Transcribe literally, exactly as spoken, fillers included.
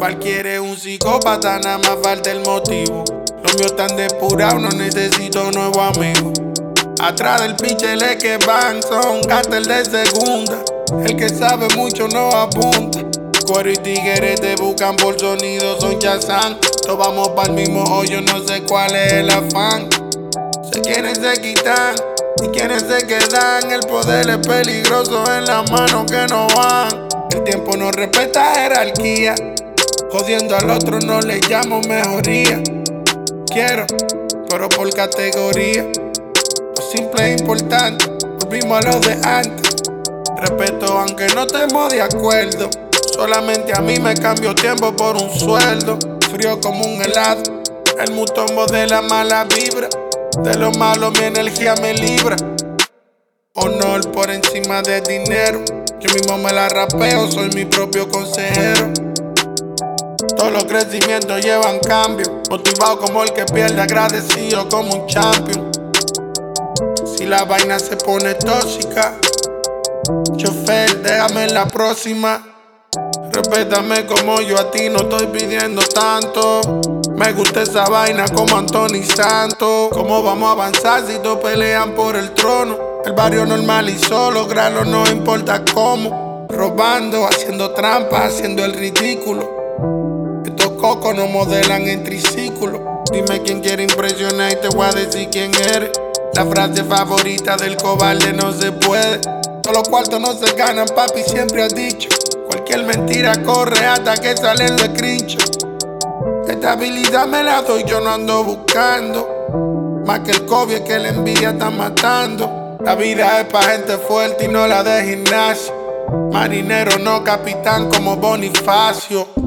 Cualquiera es un psicópata, nada más falta el motivo. Los míos están depurados, no necesito nuevo amigo. Atrás del pichele que van son cartel de segunda. El que sabe mucho no apunta. Cuero y tigres te buscan por sonido, son chazán. Todos vamos pa'l mismo hoyo, no sé cuál es el afán. Sé quienes se quitan y quienes se quedan. El poder es peligroso en las manos que no van. El tiempo no respeta jerarquía. Jodiendo al otro no le llamo mejoría. Quiero, pero por categoría. Lo simple es importante, volvimos a lo de antes. Respeto aunque no estemos de acuerdo. Solamente a mí me cambio tiempo por un sueldo. Frío como un helado, el mutombo de la mala vibra. De lo malo mi energía me libra. Honor por encima de dinero. Yo mismo me la rapeo, soy mi propio consejero. Todos los crecimientos llevan cambio. Motivado como el que pierde, agradecido como un champion. Si la vaina se pone tóxica, chofer, déjame en la próxima. Respétame como yo a ti no estoy pidiendo tanto. Me gusta esa vaina como Anthony Santos. ¿Cómo vamos a avanzar si todos pelean por el trono? El barrio normalizó lograrlo, no importa cómo. Robando, haciendo trampas, haciendo el ridículo. Estos cocos no modelan en triciclo. Dime quién quiere impresionar y te voy a decir quién eres. La frase favorita del cobarde no se puede. Todos los cuartos no se ganan, papi, siempre has dicho. Cualquier mentira corre hasta que salen los screenshots. Estabilidad me la doy, yo no ando buscando. Más que el COVID es que la envidia está matando. La vida es pa' gente fuerte y no la de gimnasio. Marinero no capitán como Bonifacio.